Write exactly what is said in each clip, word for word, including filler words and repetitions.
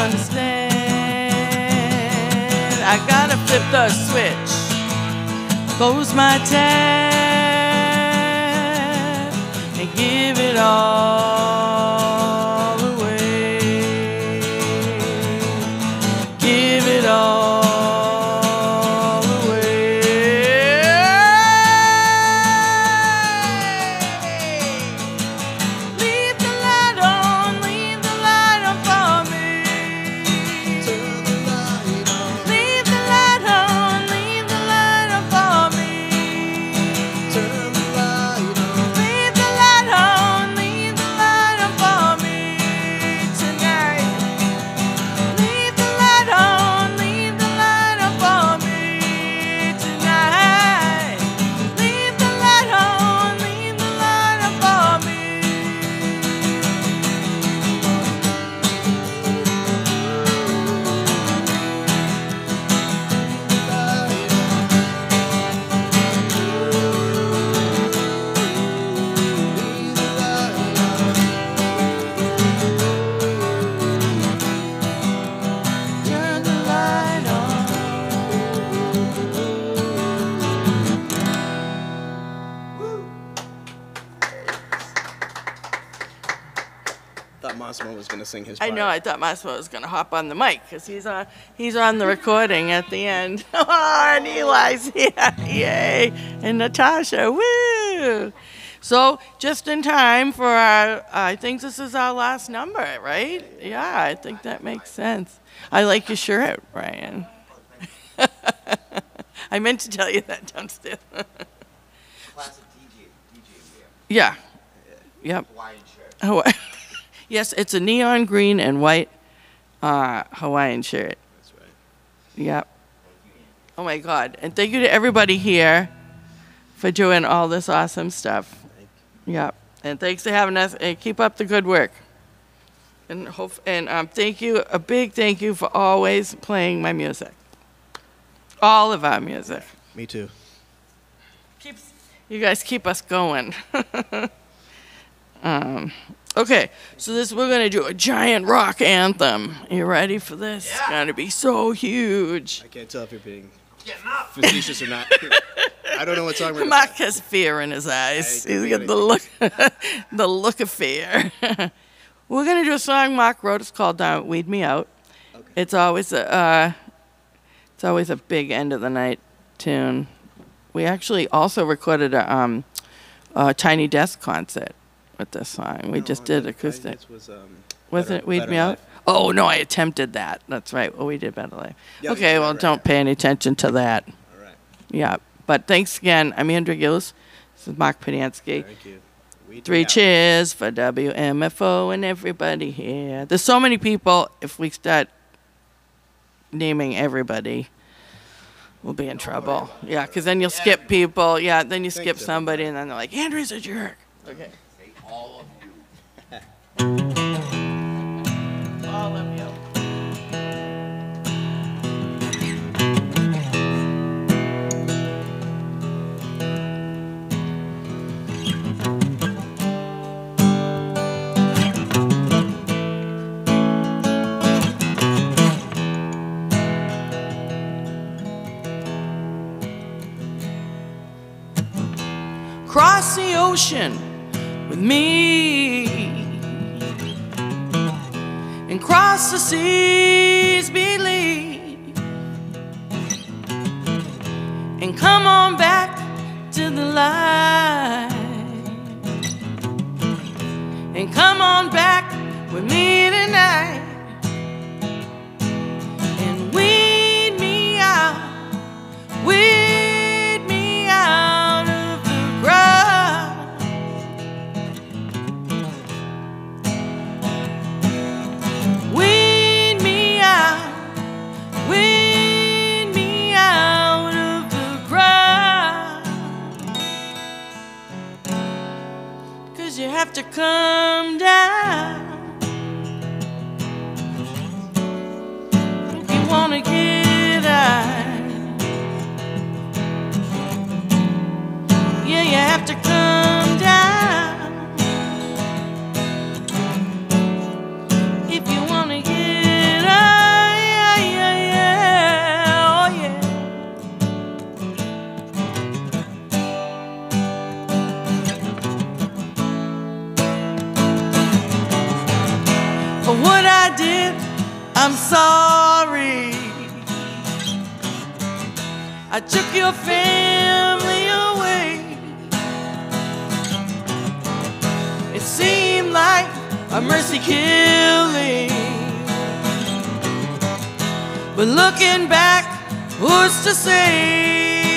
understand. I gotta flip the switch, close my tab, and give it all away. Give it all. Was going to sing his I part. know. I thought Massimo was going to hop on the mic because he's on. He's on the recording at the end. Oh, and Eli's here, yay! And Natasha, woo! So just in time for our. I think this is our last number, right? Yeah, I think that makes sense. I like your shirt, Brian. I meant to tell you that downstairs. Classic D J, D J wear. Yeah. Yep. Hawaiian shirt. Hawaii. Yes, it's a neon green and white uh, Hawaiian shirt. That's right. Yep. Oh my God! And thank you to everybody here for doing all this awesome stuff. Yep. And thanks for having us. And keep up the good work. And hope. And um, thank you. A big thank you for always playing my music. All of our music. Me too. Keeps you guys keep us going. um. Okay, so this we're gonna do a giant rock anthem. You ready for this? Yeah. It's gonna be so huge. I can't tell if you're being Getting up. facetious or not. I don't know what song we're Mark has fear in his eyes. He's got the look, the look of fear. We're gonna do a song Mark wrote. It's called uh, "Weed Me Out." Okay. It's always a, uh, it's always a big end of the night tune. We actually also recorded a, um, a Tiny Desk concert with this song. We no, just did acoustic. Was, um, was better, it Weed Me Out? Oh, no, I attempted that. That's right. Well, we did Better Life. Yeah, okay, well, right, don't right. pay any attention to that. All right. Yeah, but thanks again. I'm Andrew Gillis. This is Mark Padansky. Thank you. Weed Three cheers for W M F O and everybody here. There's so many people. If we start naming everybody, we'll be in trouble. Yeah, because then you'll yeah. skip people. Yeah, then you thanks skip somebody, everybody. And then they're like, Andrew's a jerk. Okay. All of you. All of you. Cross the ocean with me and cross the seas, believe, and come on back to the light, and come on back with me tonight, and weed me out, weed me out of the grass. Weed me out, weed me out of the crowd. 'Cause you have to come down if you wanna get out. Yeah, you have to come down if you wanna get out. I'm sorry. I took your family away. It seemed like a mercy killing, but looking back, who's to say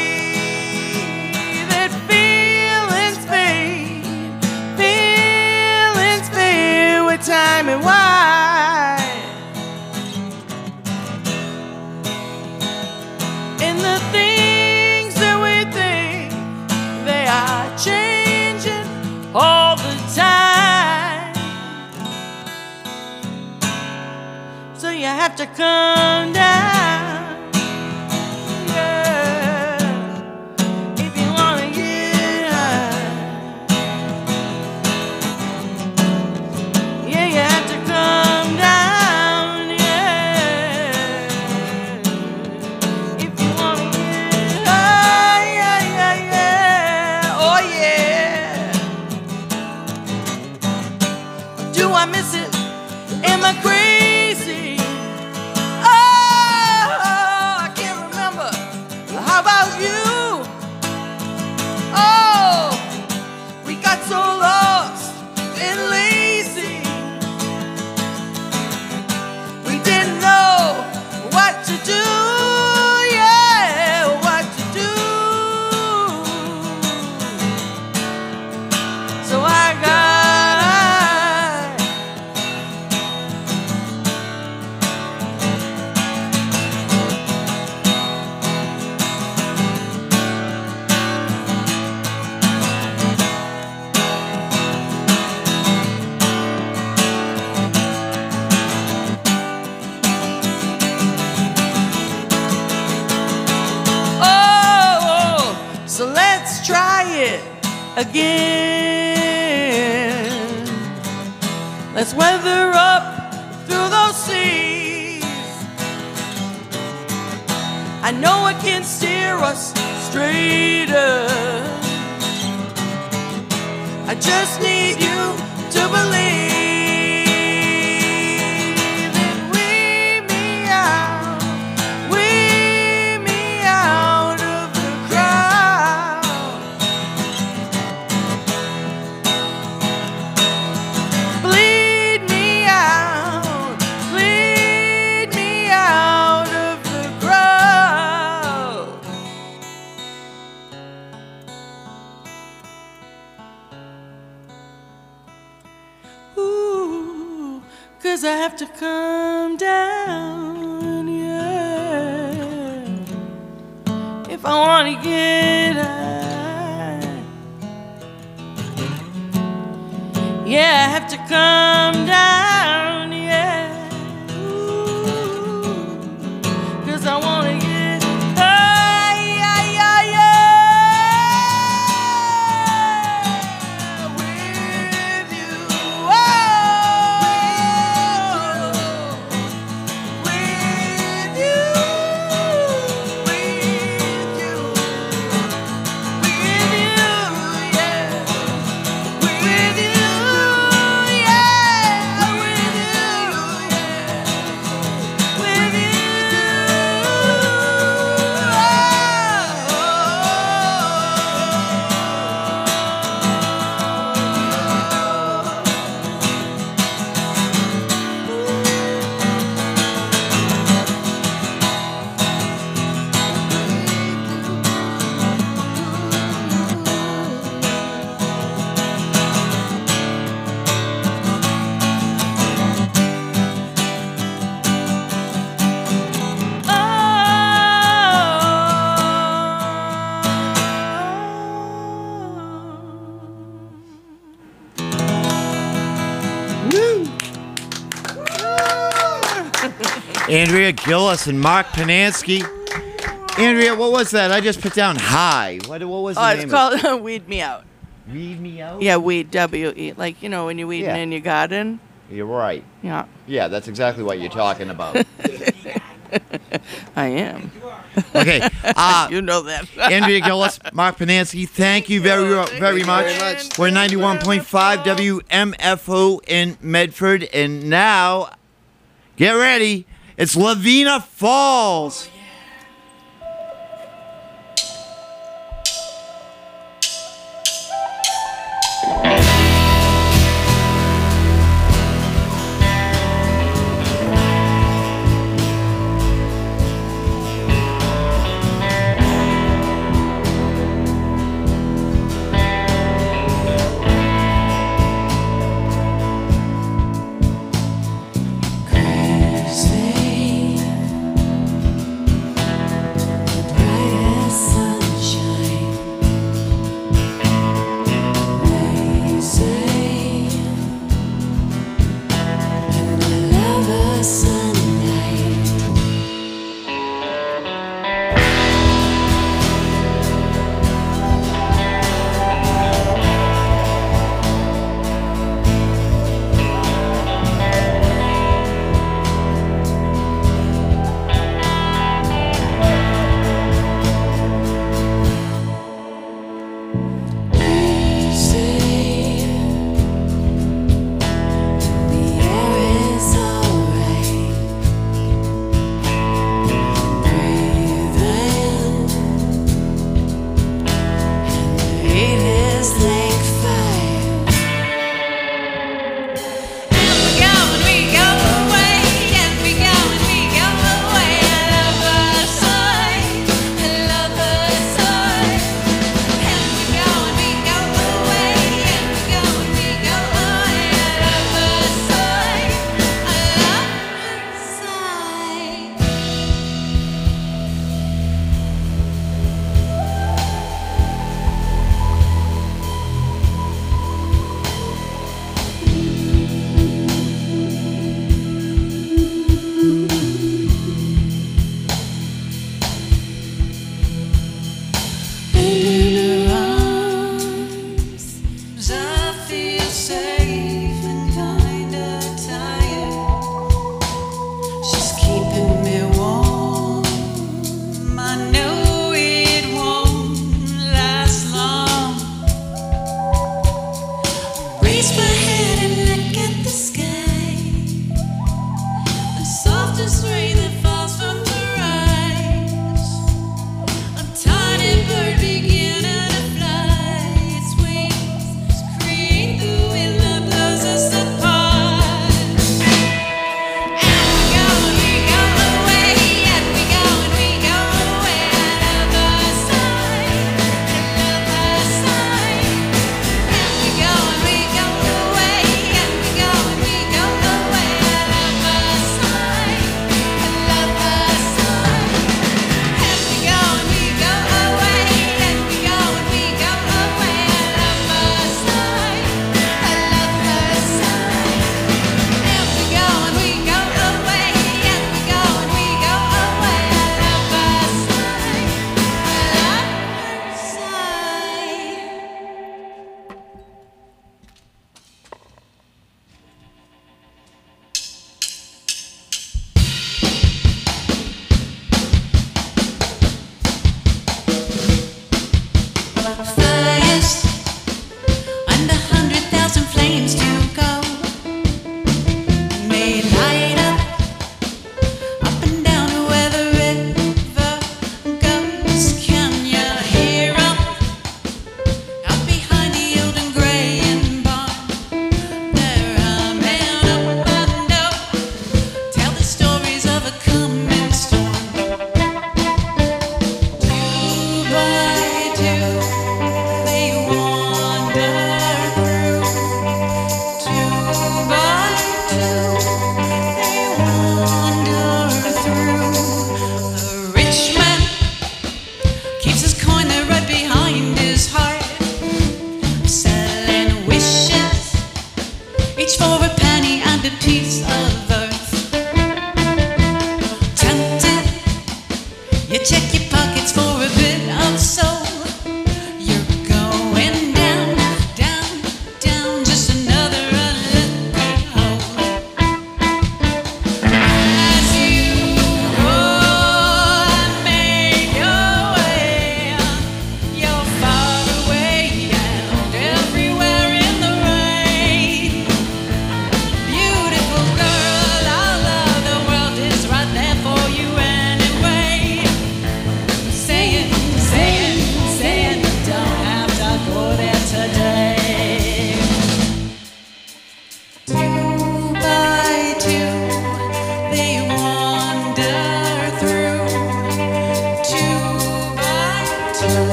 that feelings fade, feelings fade with time and why? And the things that we think, they are changing all the time. So you have to come down, yeah, if you wanna get high. Yeah, you have to come down, yeah, if you wanna get high, yeah, yeah, yeah, oh yeah. Do I miss it? Am I crazy? How about you? Oh, we got so lost and lazy. We didn't know what to do. Yeah, what to do. So I got so let's try it again. Let's weather up through those seas. I know it can steer us straighter. I just need you to believe that weave me out, weave me out of the crowd. Bleed me out, bleed me out of the crowd. Ooh, 'cause I have to come down, yeah, if I wanna get high. Yeah, I have to come down, yeah, ooh, 'cause I wanna get high, yeah, yeah, yeah, with you, oh, with you, with you, with you, yeah. With you, yeah, with you, yeah, with you, Andrea Gillis and Mark Panansky. Andrea, what was that? I just put down high. What, what was the Oh, name it's of called Weed Me Out. it? Read me out? Yeah, weed, W E. Like, you know, when you're weeding Yeah. in your garden. You're right. Yeah, Yeah, that's exactly what you're talking about. I am. Okay. Uh, You know that. Andrea Gillis, Mark Panansky, thank you very, very much. very much. We're ninety-one point five W M F O in Medford. And now, get ready. It's Lavina Falls.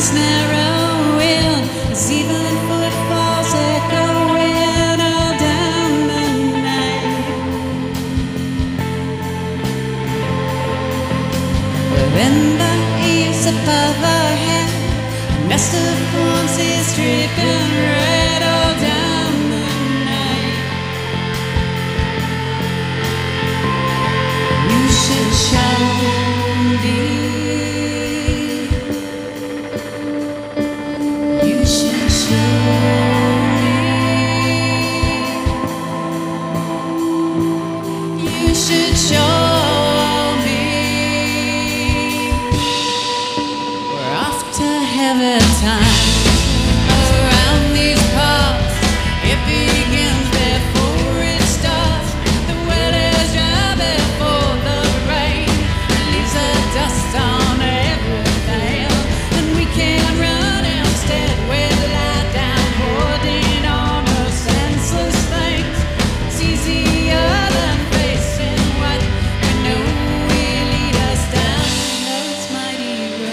life's narrowing, as evil and footfalls echoing all down the night. Within the eaves above our head, a nest of thorns is dripping red all down the night. You should show me. You should show me. You should show me. We're off to heaven time. Around these parts, it begins before it starts. The well is dry before the rain. It leaves the dust on everything, and we can't run instead. We'll lie down, holding on to senseless things. It's easier than facing what we know will lead us down those mighty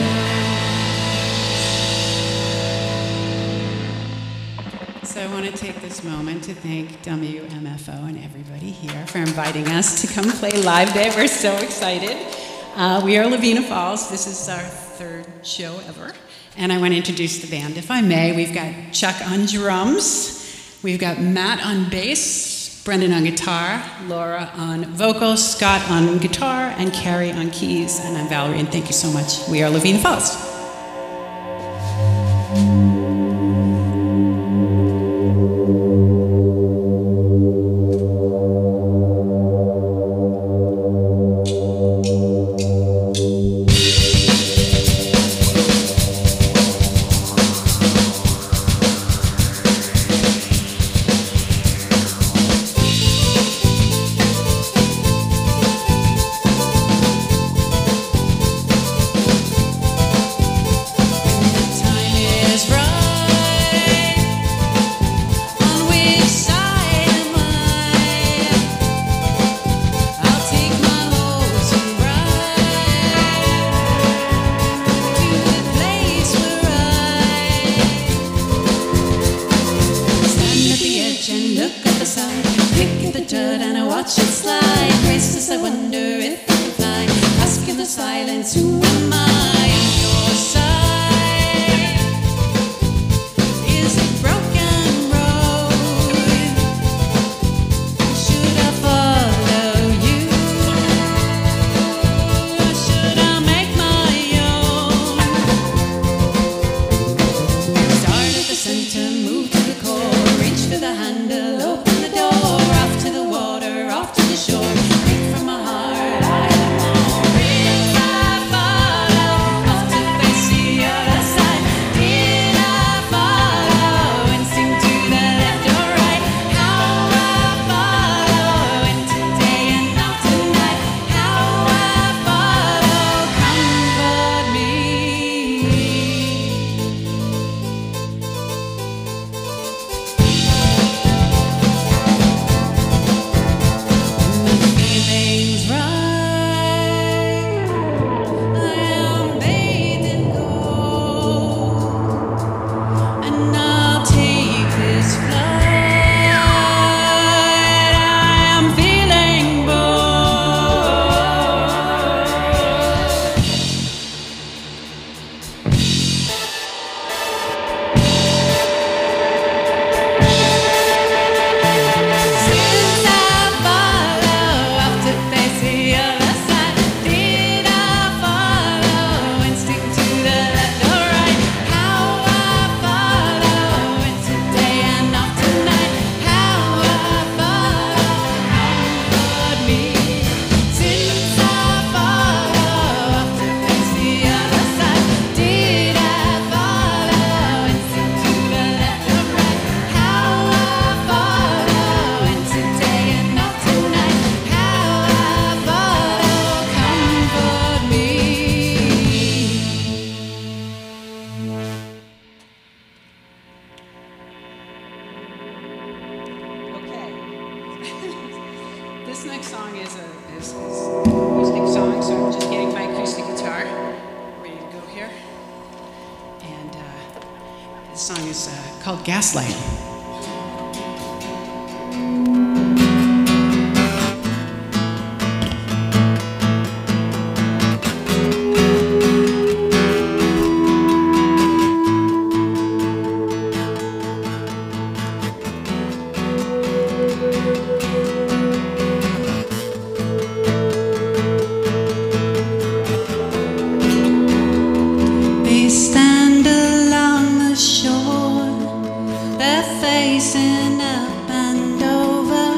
roads. So I want to take this moment to thank W M F O and everybody here for inviting us to come play live day. We're so excited. Uh, we are Lavina Falls. This is our third show ever. And I want to introduce the band, if I may. We've got Chuck on drums. We've got Matt on bass, Brendan on guitar, Laura on vocals, Scott on guitar, and Carrie on keys. And I'm Valerie, and thank you so much. We are Lavina Falls. Shore, from my heart, I am all. The song is uh, called Gaslight. They stand along the shore, they're facing up and over.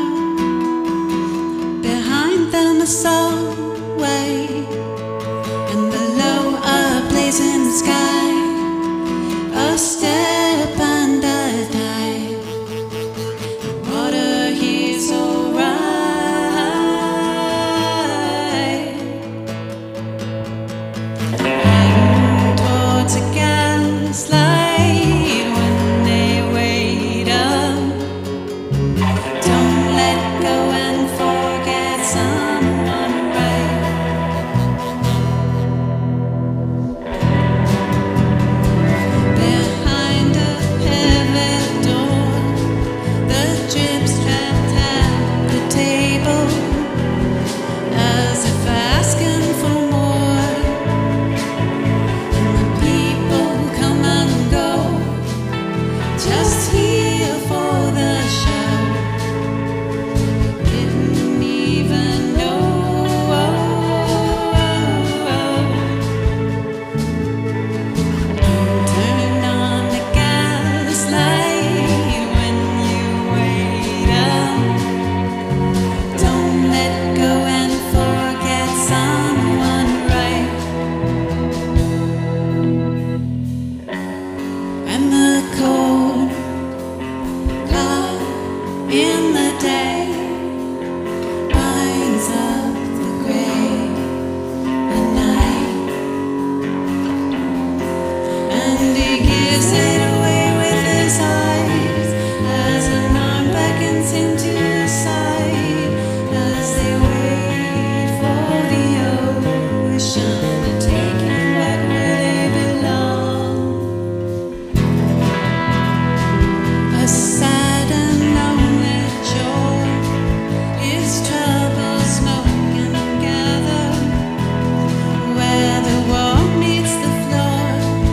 Behind them a subway, and below a blazing sky. A step and a dive. The water here's alright. Towards a gaslight when they wait up. Don't let go and forget someone right. Behind a pivot door, the drips trapped at the table, as if asking for more. People come and go, just here for the show. Didn't even know. Turn on the gaslight when you wait up. Don't let go and forget someone right. And the cold cloud in the day binds up the gray at night, and he gives it away with his eyes as an arm beckons him to the side, as they wait for the ocean to take him back where they belong. A sad and lonely shore is trouble smoke and gather, where the wall meets the floor,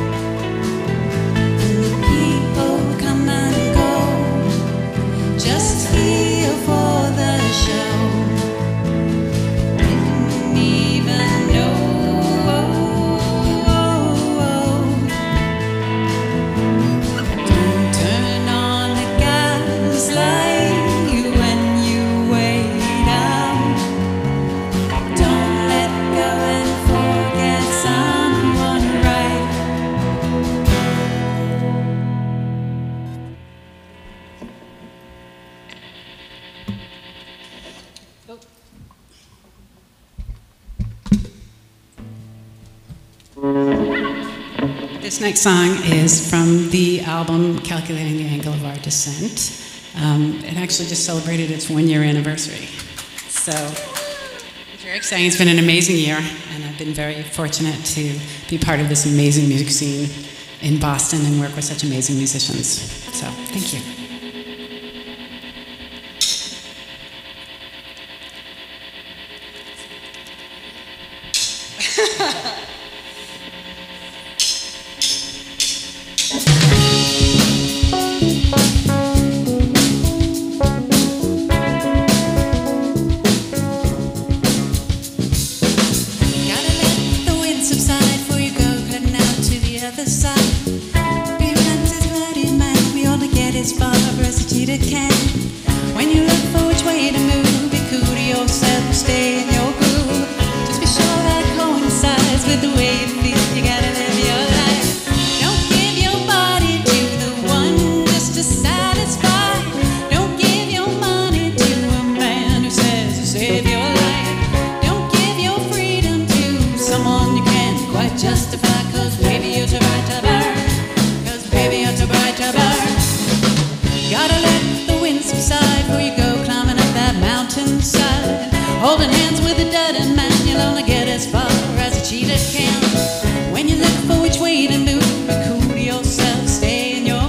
and the people come and go, just here for the show. Didn't even know. Don't turn on the gaslight when you wait up. Don't let go and forget someone right. This next song is from the album Calculating the Angle of Our Descent. Um, it actually just celebrated its one-year anniversary. So it's very exciting. It's been an amazing year, and I've been very fortunate to be part of this amazing music scene in Boston and work with such amazing musicians. So thank you. Gotta let the wind subside before you go cutting out to the other side. Be is bloody man, we ought to get as far as a cheetah can. When you look for which way to move, be cool to yourself, stay in your groove. Just be sure that it coincides with the way you feel. You gotta live your life. Don't give your body to the one just to satisfy. Don't give your money to a man who says you save your life. Don't give your freedom to someone you can't quite justify. Cause baby you're too bright to burn. Cause baby you're too bright to burn. Gotta let the wind subside before you go climbing up that mountainside. Holding hands with a dirty man, you'll only get as far as a cheetah can. When you look for which way to move, be cool to yourself, stay in your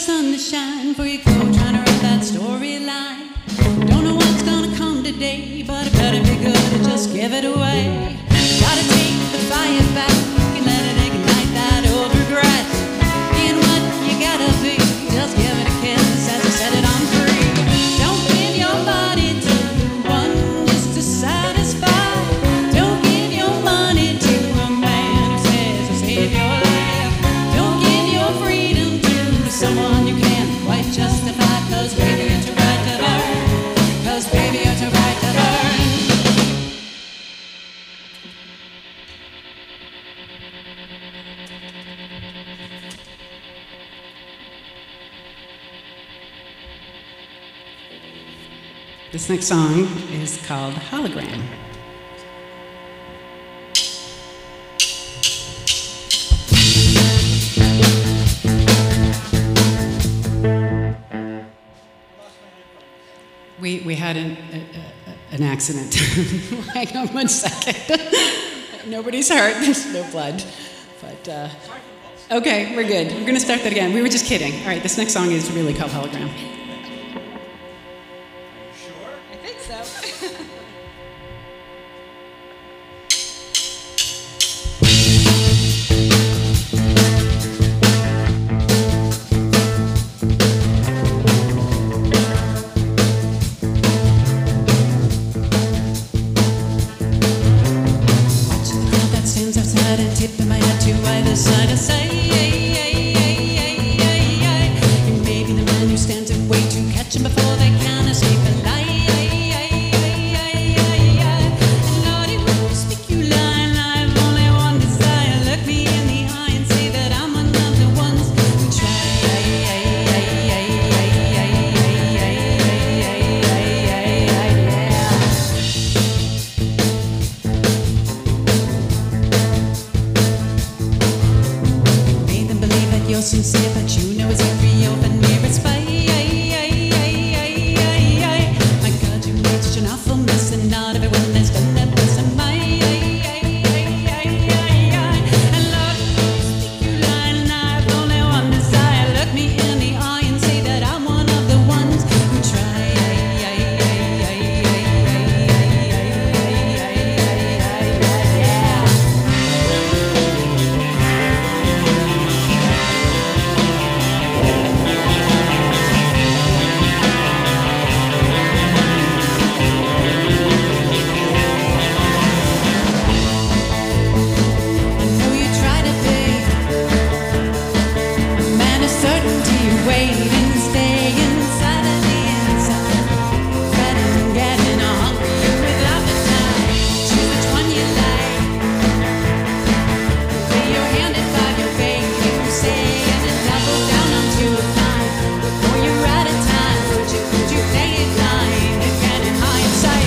sun to shine for you go trying to write that storyline. Don't know what's gonna come today, but it better be good to just give it away. Gotta take the fire back and let it ignite that old regret. Being what you gotta be, just give it a kiss as I set it on free. Don't give your body to one just to satisfy. Don't give your money to a man who says he'll save your life. Don't give your freedom to someone you can't quite justify. Cause baby, you're too right to burn. Cause baby, you're too right to burn. This next song is called Hologram. We, we had an, a, a, an accident. Hang on one second. Nobody's hurt. There's no blood. But, uh, okay, we're good. We're going to start that again. We were just kidding. All right, this next song is really called Hologram. I think so. That stands outside and tipping my head to either side. I say, and maybe the man who stands and wait to catch him before they can escape alive. And Lord, it won't speak you lie, I've only one desire. Look me in the eye and say that I'm one of the ones who made them believe that you're sincere, but you know it's every open mirror spy. My God, you made such an awful mess, and not everyone has done that best of my. And Lord, speak you lie, and I've only one desire. Look me in the eye and say that I'm one of the ones who try. I know you try to be a man of certainty, waiting, stay inside of the inside, fretting, getting hungry with appetite. Choose which one you like. Lay your hand at five, your baby, you say, and then double down onto a five. Before you're out of time, would you, would you play it blind again in hindsight?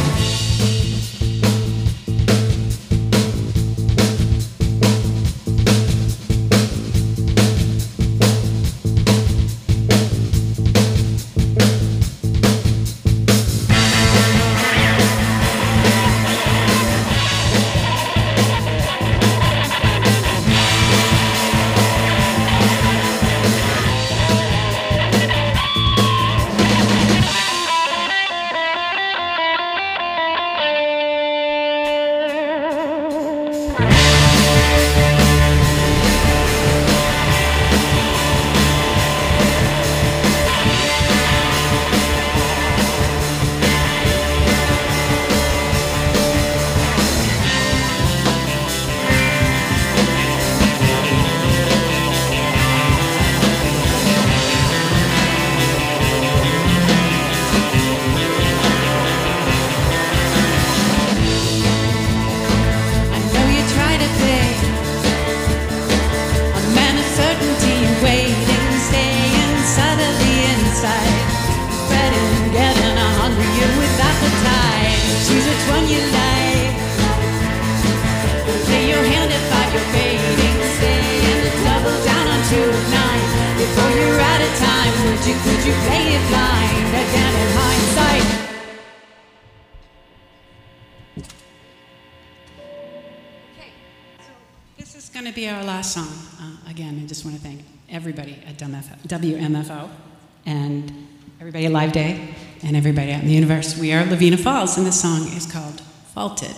I know you try to be a man of certainty, waiting, stay inside of the inside, fretting, getting hungry with appetite. Choose which one you like. Lay your hand at five, you're waiting, stay and double down onto a nine. Before you're out of time, would you, could you play it blind again in hindsight? Okay, so this is going to be our last song. Uh, again, I just want to thank everybody at W M F O, and everybody at Live Day, and everybody out in the universe. We are Lavina Falls, and this song is called Faulted.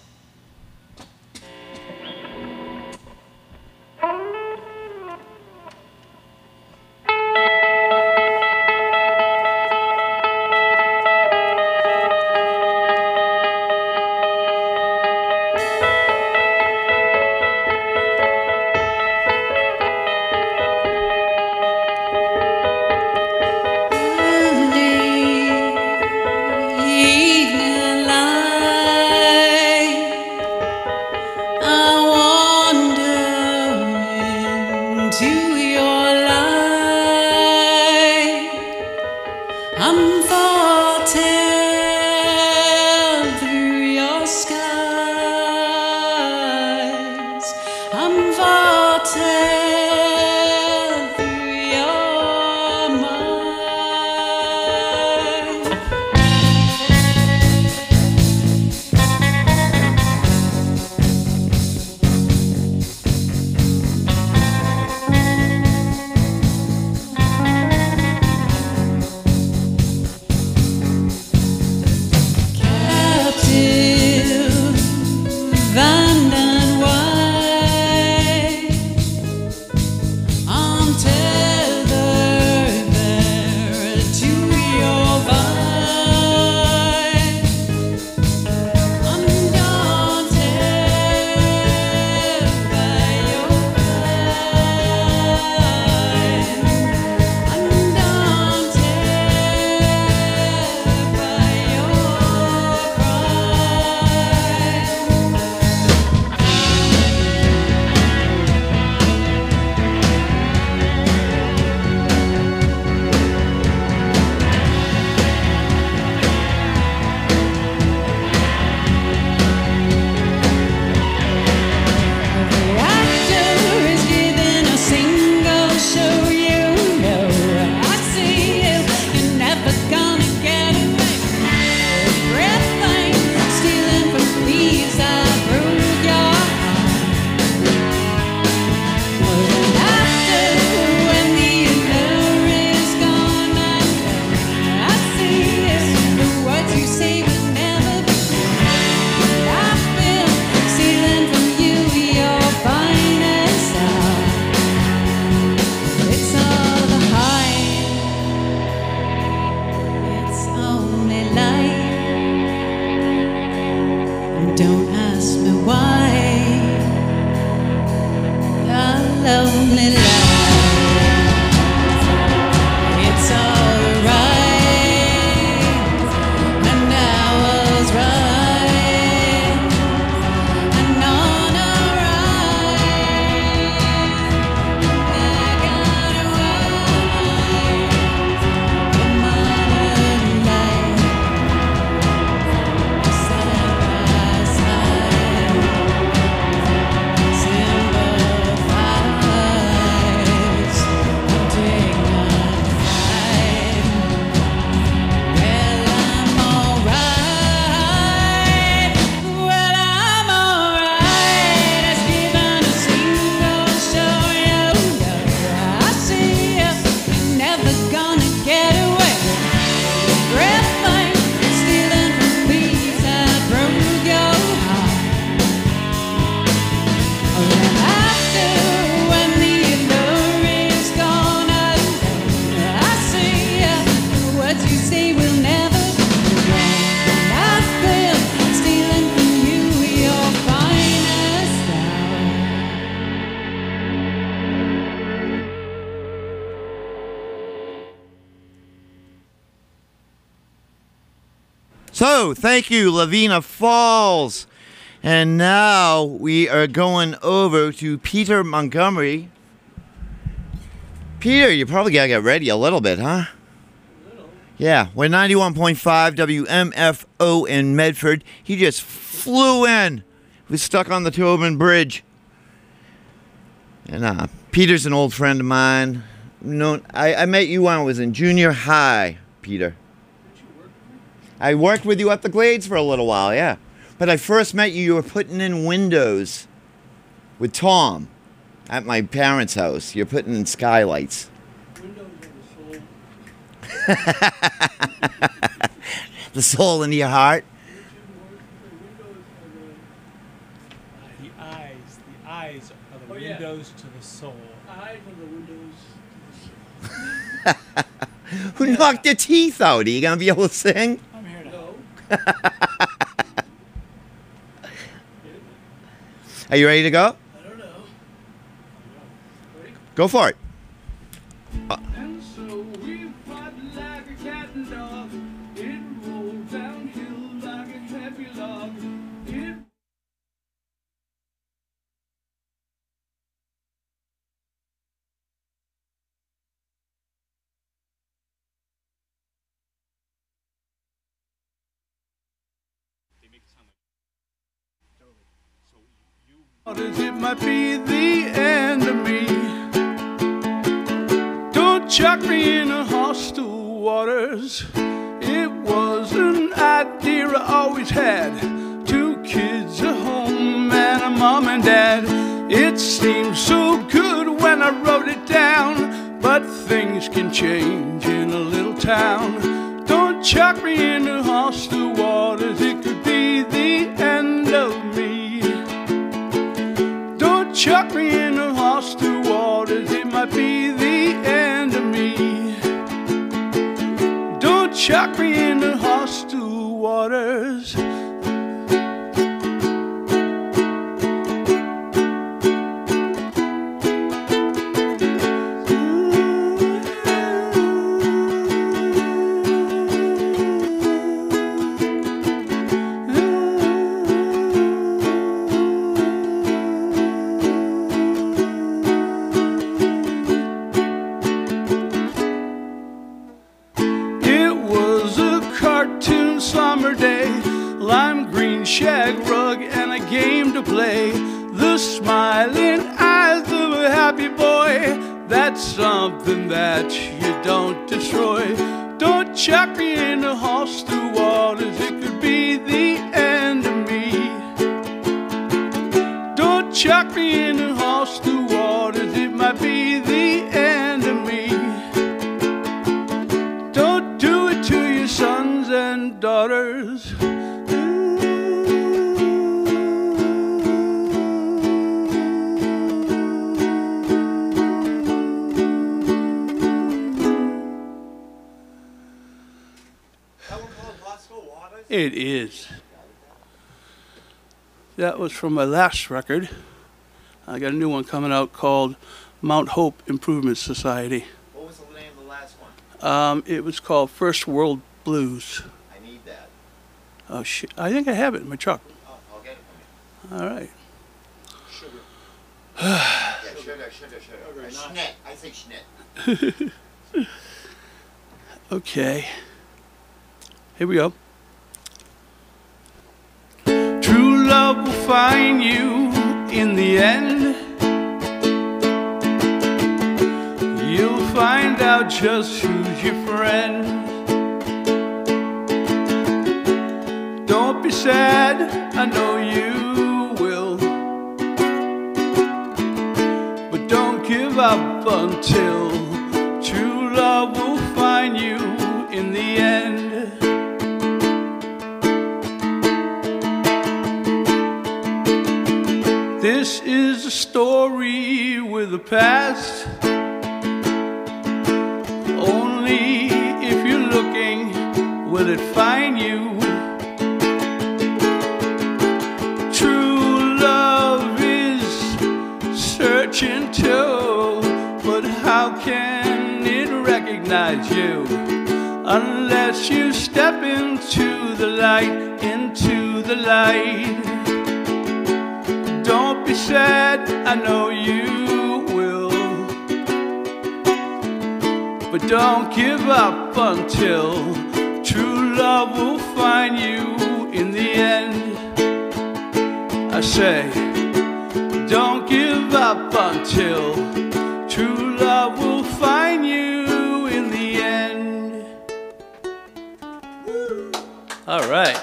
Evening light, lonely life. It's alright, and I was right, and on a ride. I got a ride, the modern life, side by side, sympathize, dignified. Well, I'm alright. Well, I'm alright. It's given a single show. Yo, yo, I see you. You're never gonna get away. Everything stealing from peace that broke your heart. When after, when the allure is gone, I I see you. What you say will never be wrong. I feel stealing from you your finest hour. So, thank you, Lavina Falls. And now we are going over to Peter Montgomery. Peter, you probably got to get ready a little bit, huh? Yeah, we're ninety-one point five W M F O in Medford. He just flew in. He was stuck on the Tobin Bridge. And uh, Peter's an old friend of mine. No, I, I met you when I was in junior high, Peter. I worked with you at the Glades for a little while, yeah. But I first met you, you were putting in windows with Tom. At my parents' house. You're putting in skylights. The soul into your heart. The eyes. The eyes are the windows to the soul. Eyes are the windows. Who knocked your teeth out? Are you going to be able to sing? I'm here to help. Are you ready to go? I don't know. Go for it. And so we fought like a cat and dog. It rolled downhill like a heavy log. It it might be the end of me. Don't chuck me in the hostile waters. It was an idea I always had. Two kids, a home, and a mom and dad. It seemed so good when I wrote it down, but things can change in a little town. Don't chuck me in the hostile waters. It could be the end of me. Chuck me in the hostile waters, it might be the end of me. Don't chuck me in the hostile waters. Summer day, lime green shag rug and a game to play. The smiling eyes of a happy boy, that's something that you don't destroy. Don't chuck me in the hostile waters, it could be the end of me. Don't chuck me in the hostile waters, it might be the end of me. Don't do it to your sons and daughters. It is. That was from my last record. I got a new one coming out called Mount Hope Improvement Society. What was the name of the last one? Um, it was called First World Blues. I need that. Oh shit! I think I have it in my truck. Oh, I'll get it from you. All right. Sugar. Yeah, sugar, sugar, sugar. Uh, Schnit. I say schnit. Okay. Here we go. True love will find you in the end. You'll find out just who's your friend. Don't be sad, I know you will. But don't give up until true love will find you in the end. This is a story with a past. Only if you're looking will it find you. True love is searching too, but how can it recognize you unless you step into the light, into the light? Don't be sad, I know you will. But don't give up until true love will find you in the end. I say, don't give up until true love will find you in the end. All right.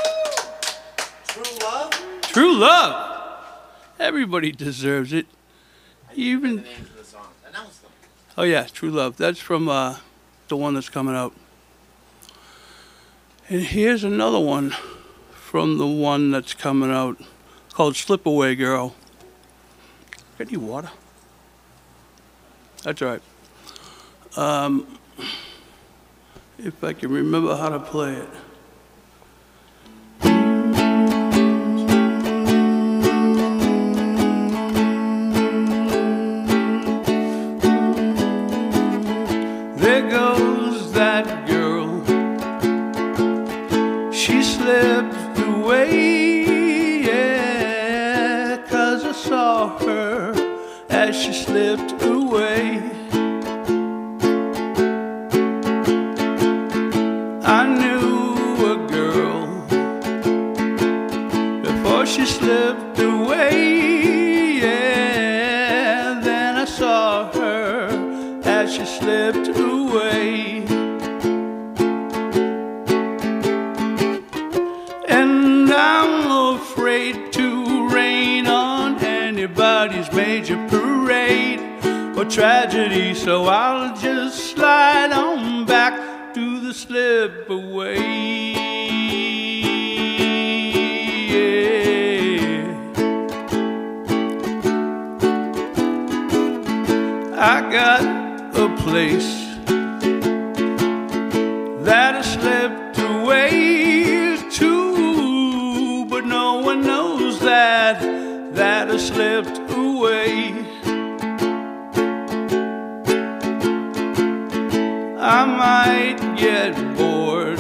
True love? True love. Everybody deserves it. You even. The names of the songs. Announce them. Oh yeah, True Love. That's from uh, the one that's coming out. And here's another one from the one that's coming out called Slip Away Girl. Got any water? That's all right. Um, if I can remember how to play it. There goes that girl. She slipped away, yeah, 'cause I saw her as she slipped away. I knew a girl before she slipped away, yeah, then I saw her as she slipped away. And I'm afraid to rain on anybody's major parade or tragedy, so I'll just slide on back to the slip away. Yeah. I got a place that I slipped away to, but no one knows that, that I slipped away. I might get bored,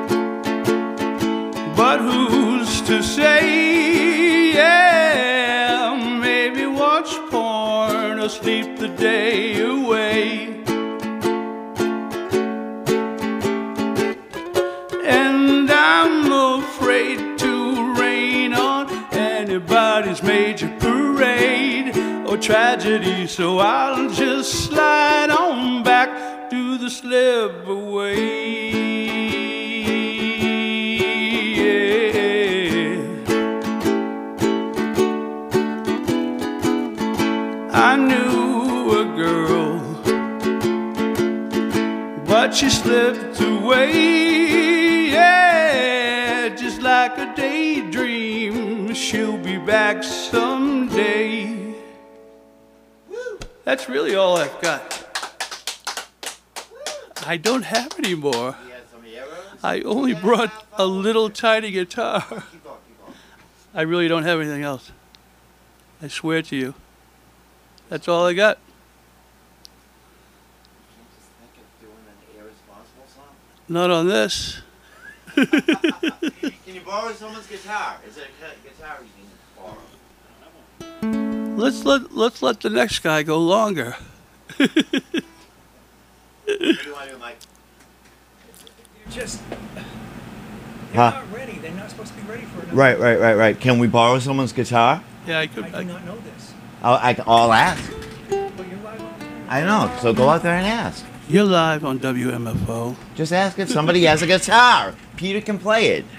but who's to say? Yeah, maybe watch porn or sleep the day away. And I'm afraid to rain on anybody's major parade or tragedy, so I'll just slide on back to the slip away. Yeah. I knew a girl, but she slipped away, yeah, just like a daydream. She'll be back someday. That's really all I've got. I don't have any more. I only brought a little tiny guitar. I really don't have anything else. I swear to you. That's all I got. Not on this. Can you borrow someone's guitar? Is there a guitar you can borrow? Let's let let's let the next guy go longer. What do you want to do, Mike? Just. They're Huh? not ready. They're not supposed to be ready for another. Right, right, right, right. Can we borrow someone's guitar? Yeah, I could. I do I, not know this. I'll, I, I'll ask. But you're live on the air. I know. So go out there and ask. you're live on W M F O. Just ask if somebody has a guitar. Peter can play it.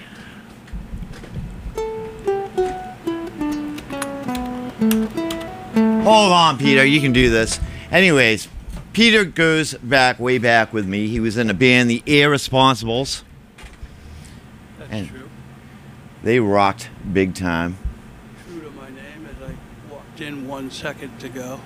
Hold on, Peter. You can do this. Anyways, Peter goes back, way back with me. He was in a band, the Irresponsibles. That's And- true. They rocked big time. True to my name as I walked in one second ago.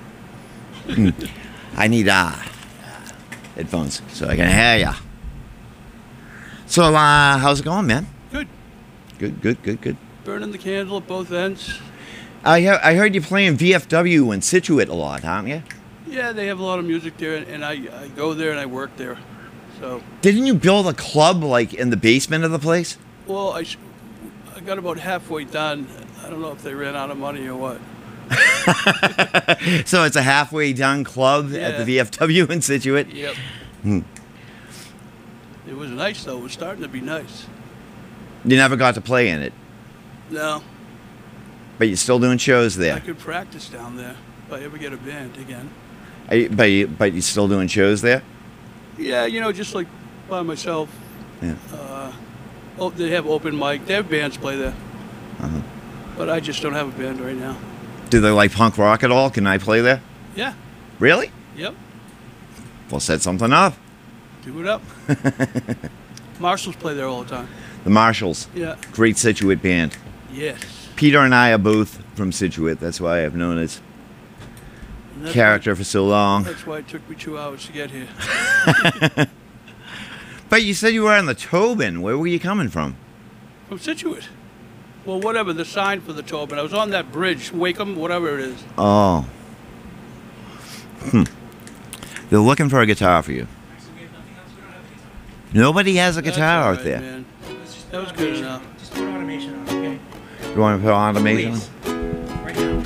I need uh, headphones so I can hear ya. So, uh, how's it going, man? Good. Good, good, good, good. Burning the candle at both ends. I, he- I heard you playing V F W in Situate a lot, aren't you? Yeah, they have a lot of music there, and, and I, I go there and I work there. So, Didn't you build a club, like, in the basement of the place? well, I, s- I got about halfway done. I don't know if they ran out of money or what. So it's a halfway done club at Yeah. the V F W in Situate? Yep. Hmm. It was nice, though. It was starting to be nice. You never got to play in it, No, but you're still doing shows I there. could practice down there if I ever get a band again. Are you, but, you, but you're still doing shows there? Yeah, you know, just like by myself. Yeah. Uh, oh, they have open mic. They have bands play there. Uh-huh. But I just don't have a band right now. Do they like punk rock at all? Can I play there? Yeah. Really? Yep. Well, set something up. Do it up. Marshalls play there all the time. The Marshalls. Yeah. Great Situate band. Yes. Peter and I are both from Situate. That's why I've known his character why, for so long. That's why it took me two hours to get here. But you said you were on the Tobin. Where were you coming from? From Situate. Well, whatever, the sign for the Tobin. I was on that bridge, Wakeham, whatever it is. Oh. Hmm. They're looking for a guitar for you. Nobody has a That's guitar all out right, there. Man. That was good enough. Just put automation on, okay? You want to put automation on? Please. Right now.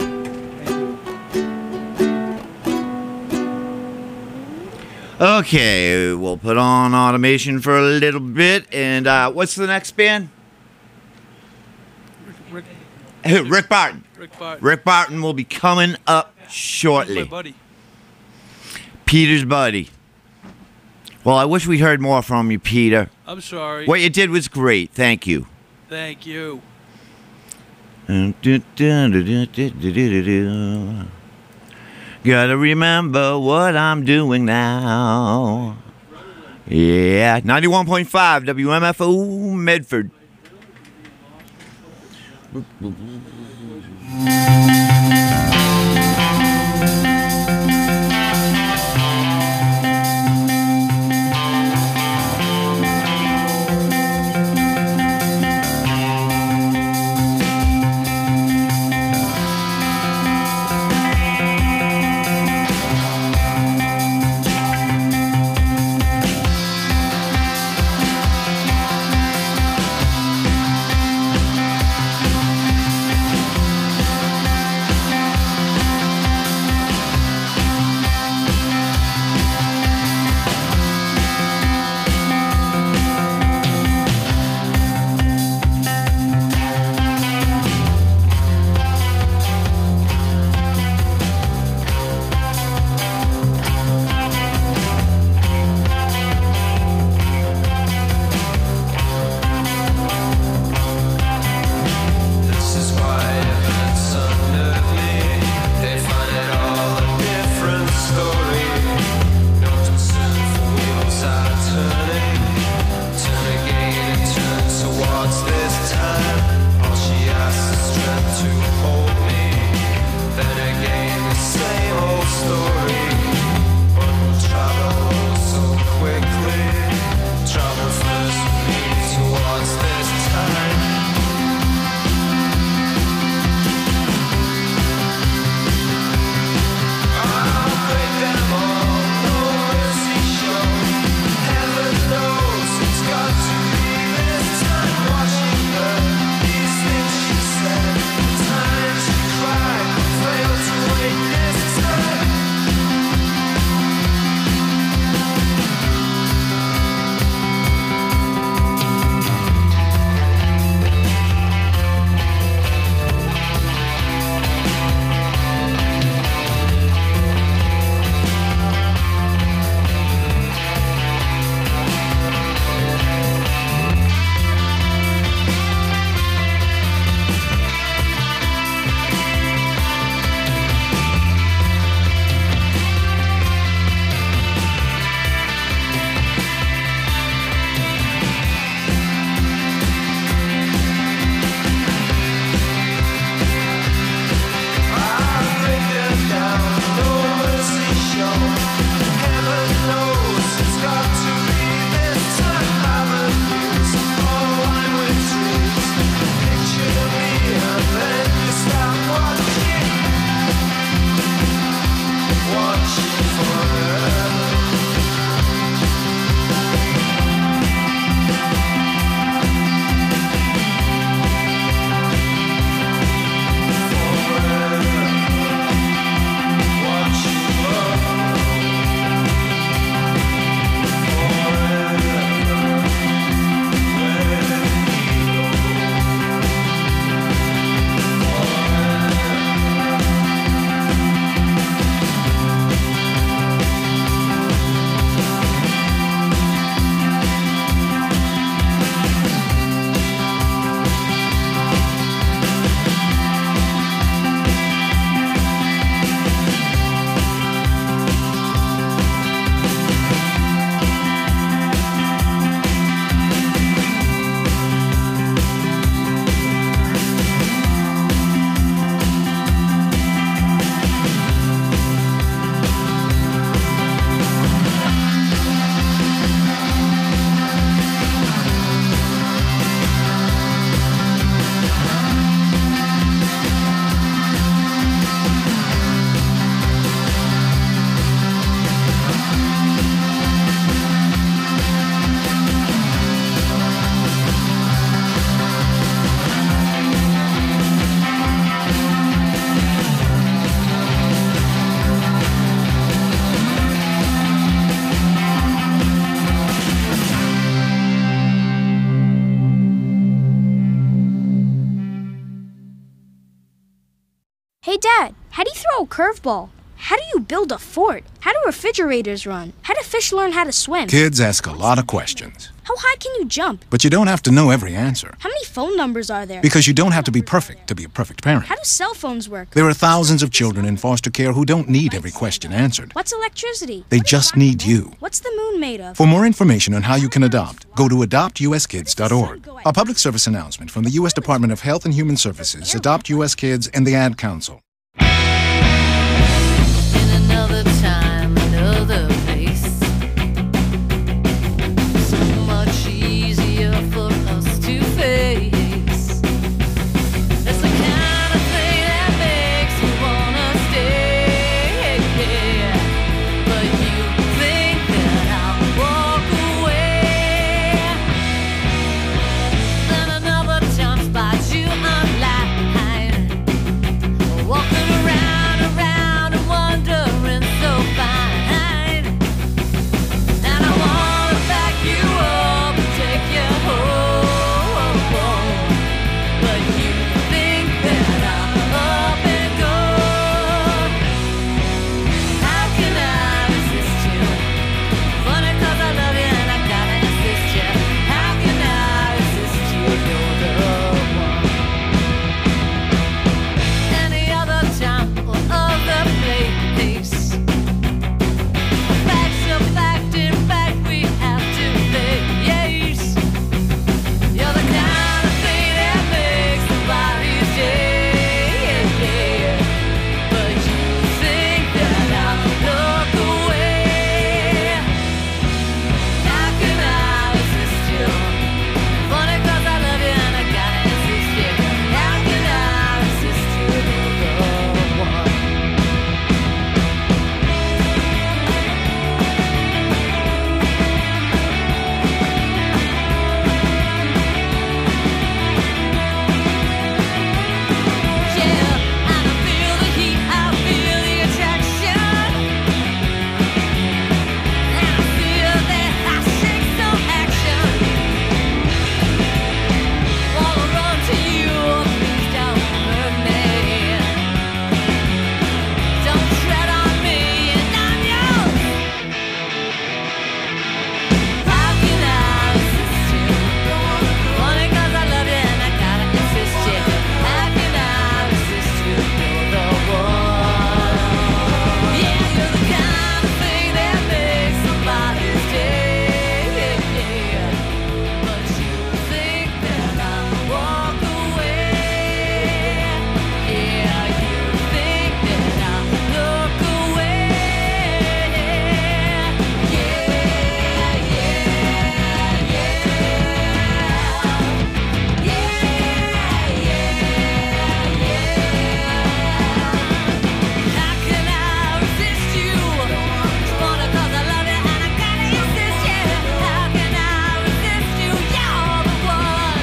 Okay, we'll put on automation for a little bit. And uh, what's the next band? Rick, Rick Barton. Rick Barton. Rick Barton will be coming up He's my shortly. buddy. Peter's buddy. Well, I wish we heard more from you, Peter. I'm sorry. What you did was great. Thank you. Thank you. Gotta remember what I'm doing now. Yeah, ninety-one point five W M F O Medford. Hey, Dad, how do you throw a curveball? How do you build a fort? How do refrigerators run? How do fish learn how to swim? Kids ask a lot of questions, How high can you jump? but you don't have to know every answer. How many phone numbers are there? Because you don't have to be perfect to be a perfect parent. How do cell phones work? There are thousands of children in foster care who don't need every question answered. What's electricity? They just need you. What's the moon made of? For more information on how you can adopt, go to adopt u s kids dot org. A public service announcement from the U S Department of Health and Human Services, Adopt U S Kids, and the Ad Council. Another time, another place. So much easier for us to face. It's the kind of thing that makes you wanna stay. But you think that I'll walk away. Then another time spot you online, walking around, around and wondering so fine. And I wanna back you up and take you home, but you think that I'm up and gone. How can I resist you? Funny 'cause I love you and I gotta insist you. How can I resist you? You're the one. Any other time or other place. Fact's a fact, in fact we have to face. You're the kind of thing that makes somebody's day. But you think that I'll look away. How can I resist you? Funny 'cause I love you and I gotta insist you. How can I resist you? You're the one. Yeah, and I feel the heat, I feel the attraction, and I feel that I shake some action. Wanna run to you, please don't hurt me. Don't tread on me, and I'm yours. How can I resist you? Funny 'cause I love you and I gotta insist you. How can I resist you? You're the one. Yeah, you're the kind of thing that makes somebody's day. But you think that I'll walk away. Yeah, you think that I'll look away. Yeah, yeah, yeah. How can I resist you? It's funny 'cause I love you and I gotta insist you. How can I resist you? You're the one.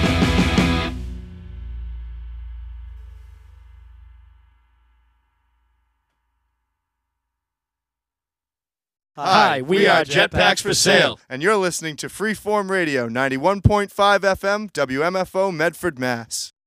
Hi, we are Jetpacks for Sale, and you're listening to Freeform Radio, ninety-one point five F M, W M F O, Medford, Mass.